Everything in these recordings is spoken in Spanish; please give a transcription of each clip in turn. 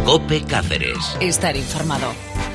COPE Cáceres. Estar informado.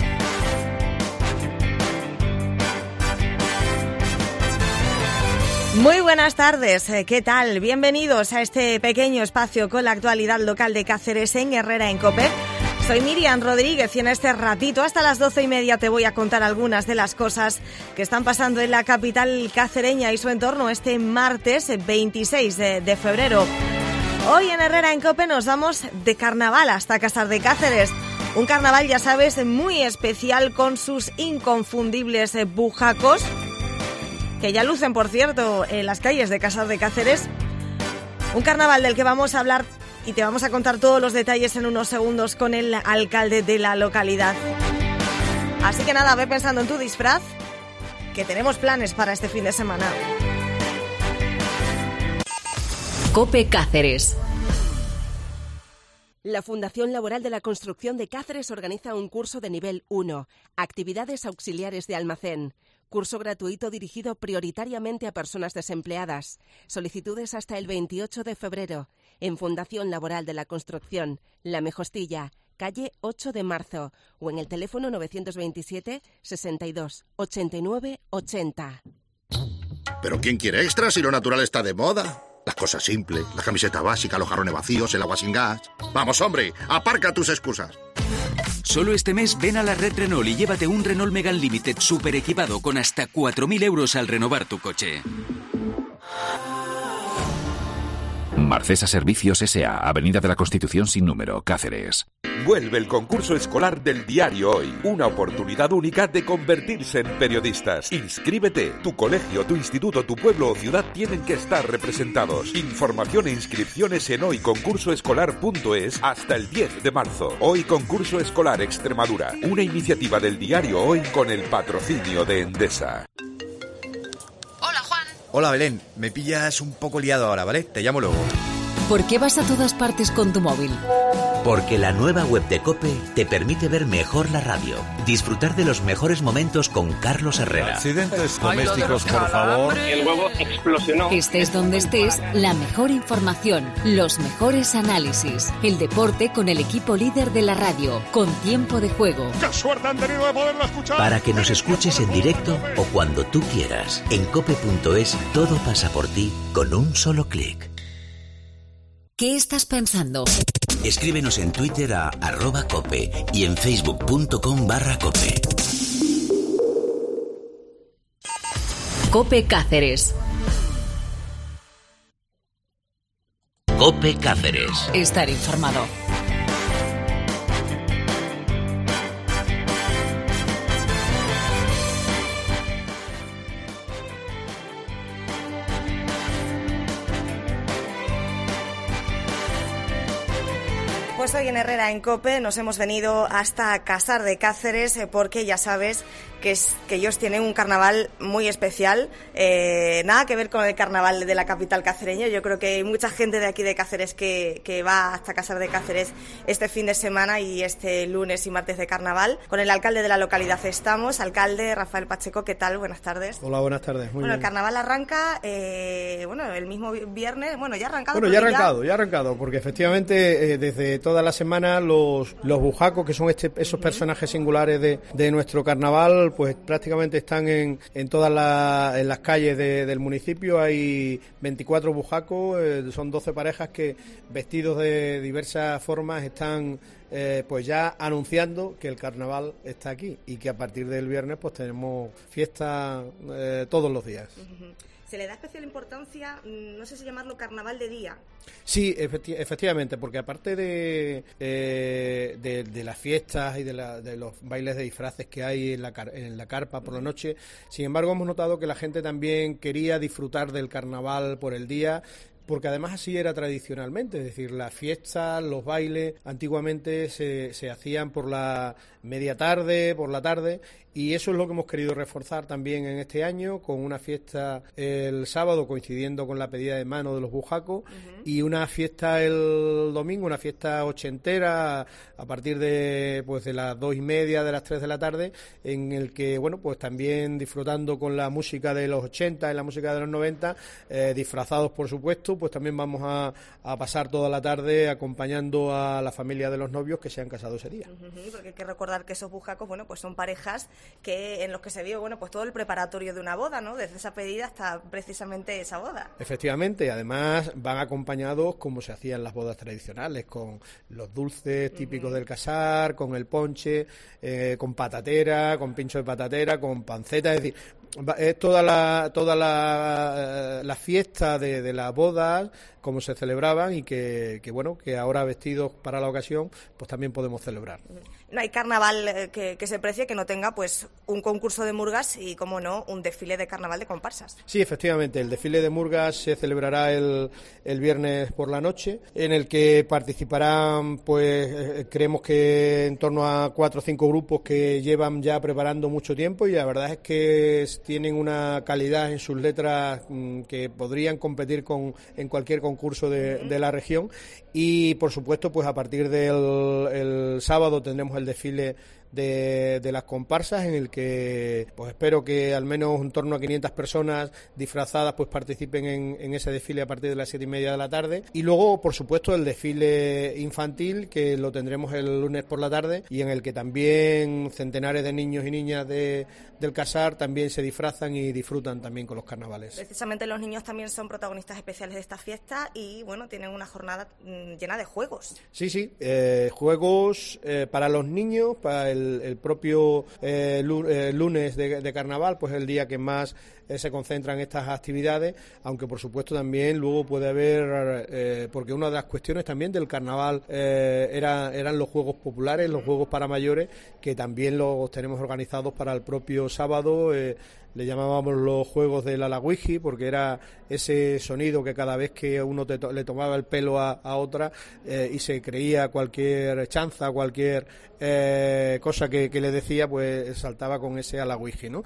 Muy buenas tardes, ¿qué tal? Bienvenidos a este pequeño espacio con la actualidad local de Cáceres en Herrera en COPE. Soy Miriam Rodríguez y en este ratito hasta las 12:30 te voy a contar algunas de las cosas que están pasando en la capital cacereña y su entorno este martes 26 de febrero. Hoy en Herrera en COPE nos vamos de carnaval hasta Casar de Cáceres. Un carnaval, ya sabes, muy especial con sus inconfundibles bujacos, que ya lucen, por cierto, en las calles de Casar de Cáceres. Un carnaval del que vamos a hablar y te vamos a contar todos los detalles en unos segundos con el alcalde de la localidad. Así que nada, ve pensando en tu disfraz, que tenemos planes para este fin de semana. COPE Cáceres. La Fundación Laboral de la Construcción de Cáceres organiza un curso de nivel 1, Actividades Auxiliares de Almacén. Curso gratuito dirigido prioritariamente a personas desempleadas. Solicitudes hasta el 28 de febrero. En Fundación Laboral de la Construcción, La Mejostilla, calle 8 de marzo. O en el teléfono 927 62 89 80. ¿Pero quién quiere extras si lo natural está de moda? Las cosas simples, la camiseta básica, los jarrones vacíos, el agua sin gas. Vamos, hombre, aparca tus excusas. Solo este mes ven a la Red Renault y llévate un Renault Megane Limited super equipado con hasta 4.000 euros al renovar tu coche. Marcesa Servicios S.A., Avenida de la Constitución sin número, Cáceres. Vuelve el concurso escolar del Diario Hoy, una oportunidad única de convertirse en periodistas. Inscríbete. Tu colegio, tu instituto, tu pueblo o ciudad tienen que estar representados. Información e inscripciones en hoyconcursoescolar.es hasta el 10 de marzo. Hoy Concurso Escolar Extremadura, una iniciativa del Diario Hoy con el patrocinio de Endesa. Hola Belén, me pillas un poco liado ahora, ¿vale? Te llamo luego. ¿Por qué vas a todas partes con tu móvil? Porque la nueva web de COPE te permite ver mejor la radio, disfrutar de los mejores momentos con Carlos Herrera. Accidentes domésticos, por favor. El huevo explosionó. Estés donde estés, la mejor información, los mejores análisis, el deporte con el equipo líder de la radio, con tiempo de juego. ¡Qué suerte han tenido de poderlo escuchar! Para que nos escuches en directo o cuando tú quieras. En cope.es todo pasa por ti con un solo clic. ¿Qué estás pensando? Escríbenos en Twitter a @cope y en facebook.com/cope. COPE Cáceres. COPE Cáceres. Estar informado. Pues hoy en Herrera en COPE nos hemos venido hasta Casar de Cáceres porque ya sabes que ellos tienen un carnaval muy especial, nada que ver con el carnaval de la capital cacereña. Yo creo que hay mucha gente de aquí de Cáceres que va hasta Casar de Cáceres este fin de semana y este lunes y martes de carnaval. Con el alcalde de la localidad estamos, alcalde Rafael Pacheco, ¿qué tal? Buenas tardes. Hola, buenas tardes. Muy bien. El carnaval arranca, el mismo viernes, ya ha arrancado. Bueno, ya ha arrancado, porque efectivamente desde toda la semana los bujacos, que son esos personajes singulares de nuestro carnaval, pues prácticamente están en todas las calles del municipio. Hay 24 bujacos, son 12 parejas que vestidos de diversas formas están pues ya anunciando que el carnaval está aquí y que a partir del viernes pues tenemos fiesta todos los días. Uh-huh. Se le da especial importancia, no sé si llamarlo carnaval de día. Sí, efectivamente, porque aparte de las fiestas y de los bailes de disfraces que hay en la carpa por la noche, sin embargo hemos notado que la gente también quería disfrutar del carnaval por el día, porque además así era tradicionalmente, es decir, las fiestas, los bailes, antiguamente se hacían por la media tarde, por la tarde, y eso es lo que hemos querido reforzar también en este año, con una fiesta el sábado coincidiendo con la pedida de mano de los bujacos, y una fiesta el domingo, una fiesta ochentera a partir de las 2:30, de las 3 de la tarde, en el que, pues también disfrutando con la música de los 80 y la música de los 90, disfrazados por supuesto, tú, pues también vamos a pasar toda la tarde acompañando a la familia de los novios que se han casado ese día. Porque hay que recordar que esos bujacos, bueno, pues son parejas en los que se dio, bueno, pues todo el preparatorio de una boda, ¿no? Desde esa pedida hasta precisamente esa boda. Efectivamente, además van acompañados como se hacían las bodas tradicionales, con los dulces típicos del casar, con el ponche, con patatera, con pincho de patatera, con panceta, es decir, es toda la fiesta de las bodas, como se celebraban y que bueno, que ahora vestidos para la ocasión, pues también podemos celebrar. No hay carnaval que se precie que no tenga pues un concurso de murgas y, como no, un desfile de carnaval de comparsas. Sí, efectivamente, el desfile de murgas se celebrará el viernes por la noche, en el que participarán, pues creemos que en torno a 4 o 5 grupos que llevan ya preparando mucho tiempo, y la verdad es que tienen una calidad en sus letras que podrían competir en cualquier concurso de la región. Y por supuesto, pues a partir del sábado tendremos el desfile de las comparsas, en el que pues espero que al menos en torno a 500 personas disfrazadas pues participen en ese desfile a partir de las 7:30 de la tarde. Y luego, por supuesto, el desfile infantil, que lo tendremos el lunes por la tarde, y en el que también centenares de niños y niñas del Casar también se disfrazan y disfrutan también con los carnavales. Precisamente los niños también son protagonistas especiales de esta fiesta y, bueno, tienen una jornada llena de juegos. Sí, juegos para los niños, para el propio lunes de carnaval, pues el día que más se concentran estas actividades, aunque por supuesto también luego puede haber, porque una de las cuestiones también del carnaval eran los juegos populares, los juegos para mayores, que también los tenemos organizados para el propio sábado. Le llamábamos los juegos del alagüiji, porque era ese sonido que cada vez que uno le tomaba el pelo a otra y se creía cualquier chanza, cualquier cosa que le decía, pues saltaba con ese alagüiji, ¿no?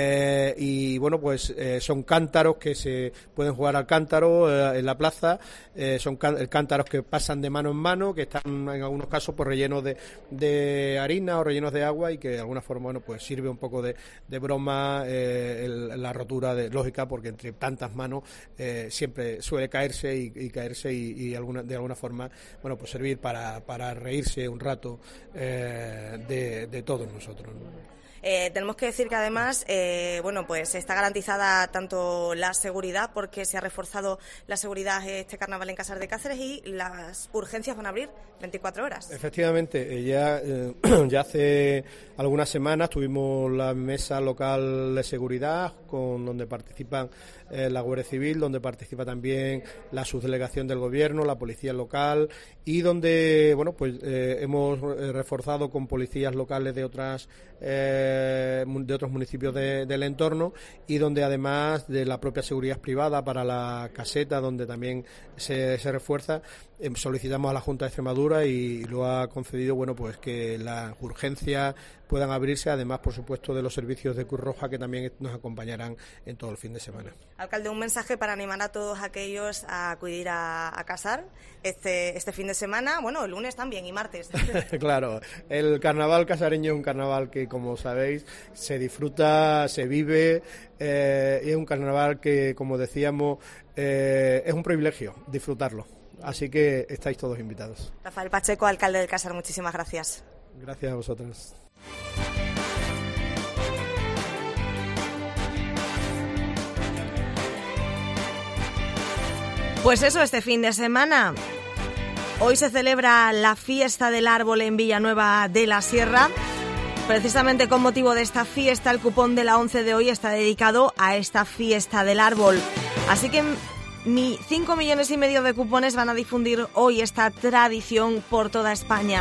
Y bueno, pues son cántaros que se pueden jugar al cántaro en la plaza, son cántaros que pasan de mano en mano, que están en algunos casos pues rellenos de harina o rellenos de agua, y que de alguna forma, bueno, pues sirve un poco de broma, la rotura lógica, porque entre tantas manos siempre suele caerse y caerse y de alguna forma, bueno, pues servir para reírse un rato de todos nosotros, ¿no? Tenemos que decir que además, bueno, pues está garantizada tanto la seguridad, porque se ha reforzado la seguridad este carnaval en Casar de Cáceres, y las urgencias van a abrir 24 horas. Efectivamente, ya hace algunas semanas tuvimos la mesa local de seguridad, donde participan la Guardia Civil, donde participa también la subdelegación del Gobierno, la Policía Local, y donde, bueno, pues hemos reforzado con policías locales de otros municipios del entorno, y donde además de la propia seguridad privada para la caseta, donde también se refuerza, solicitamos a la Junta de Extremadura, y lo ha concedido, bueno, pues que las urgencias puedan abrirse, además, por supuesto, de los servicios de Cruz Roja, que también nos acompañarán en todo el fin de semana. Alcalde, un mensaje para animar a todos aquellos a acudir a Casar este fin de semana, bueno, el lunes también y martes. Claro, el carnaval casareño es un carnaval que, como sabéis, se disfruta, se vive, y es un carnaval que, como decíamos, es un privilegio disfrutarlo. Así que estáis todos invitados. Rafael Pacheco, alcalde del Casar, muchísimas gracias. Gracias a vosotros. Pues eso, este fin de semana. Hoy se celebra la fiesta del árbol en Villanueva de la Sierra. Precisamente con motivo de esta fiesta, el cupón de la 11 de hoy está dedicado a esta fiesta del árbol. Así que 5,5 millones de cupones van a difundir hoy esta tradición por toda España.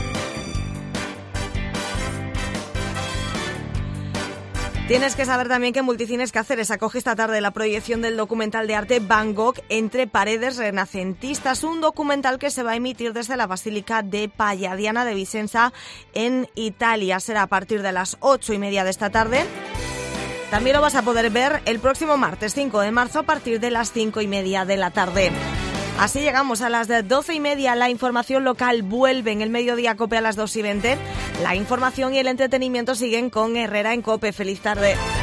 Tienes que saber también que Multicines Cáceres acoge esta tarde la proyección del documental de arte Van Gogh entre paredes renacentistas, un documental que se va a emitir desde la Basílica de Palladiana de Vicenza en Italia. Será a partir de las 8:30 de esta tarde. También lo vas a poder ver el próximo martes 5 de marzo a partir de las 5:30 de la tarde. Así llegamos a las 12:30. La información local vuelve en el Mediodía COPE a las 2:20. La información y el entretenimiento siguen con Herrera en COPE. Feliz tarde.